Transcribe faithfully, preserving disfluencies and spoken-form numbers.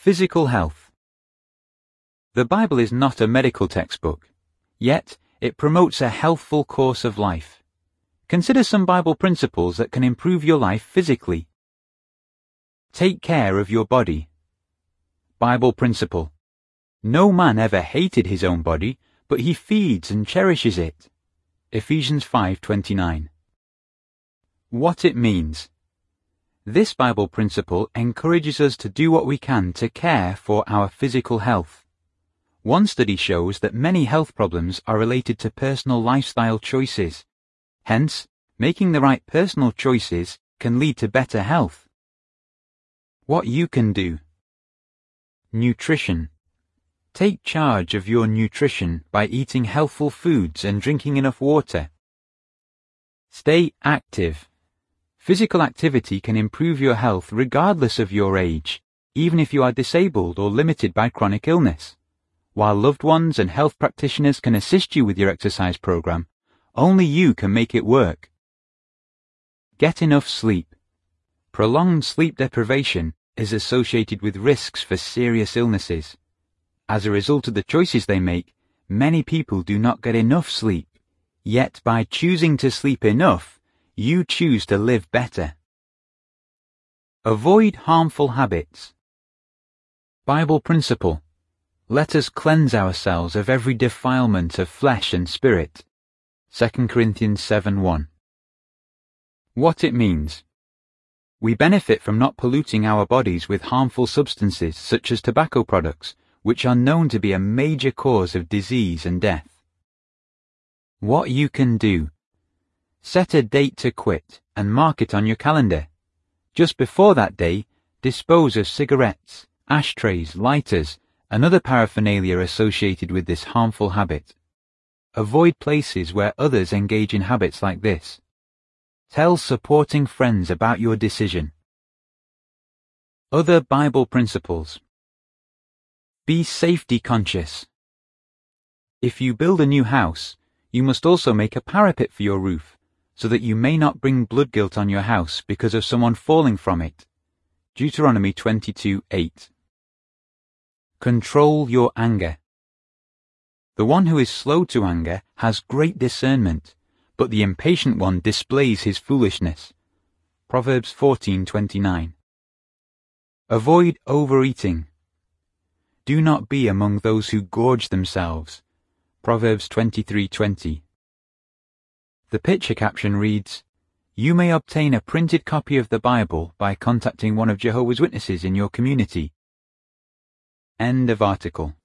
Physical health. The Bible is not a medical textbook, yet it promotes a healthful course of life. Consider some Bible principles that can improve your life physically. Take care of your body. Bible principle. No man ever hated his own body, but he feeds and cherishes it. Ephesians five twenty-nine. What it means. This Bible principle encourages us to do what we can to care for our physical health. One study shows that many health problems are related to personal lifestyle choices. Hence, making the right personal choices can lead to better health. What you can do. Nutrition. Take charge of your nutrition by eating healthful foods and drinking enough water. Stay active. Physical activity can improve your health regardless of your age, even if you are disabled or limited by chronic illness. While loved ones and health practitioners can assist you with your exercise program, only you can make it work. Get enough sleep. Prolonged sleep deprivation is associated with risks for serious illnesses. As a result of the choices they make, many people do not get enough sleep. Yet by choosing to sleep enough, you choose to live better. Avoid harmful habits. Bible principle. Let us cleanse ourselves of every defilement of flesh and spirit. Second Corinthians seven one. What it means. We benefit from not polluting our bodies with harmful substances such as tobacco products, which are known to be a major cause of disease and death. What you can do. Set a date to quit and mark it on your calendar. Just before that day, dispose of cigarettes, ashtrays, lighters, and other paraphernalia associated with this harmful habit. Avoid places where others engage in habits like this. Tell supporting friends about your decision. Other Bible principles. Be safety conscious. If you build a new house, you must also make a parapet for your roof, so that you may not bring blood guilt on your house because of someone falling from it. Deuteronomy twenty-two eight. Control your anger. The one who is slow to anger has great discernment, but the impatient one displays his foolishness. Proverbs fourteen twenty-nine. Avoid overeating. Do not be among those who gorge themselves. Proverbs twenty-three twenty. The picture caption reads, You may obtain a printed copy of the Bible by contacting one of Jehovah's Witnesses in your community. End of article.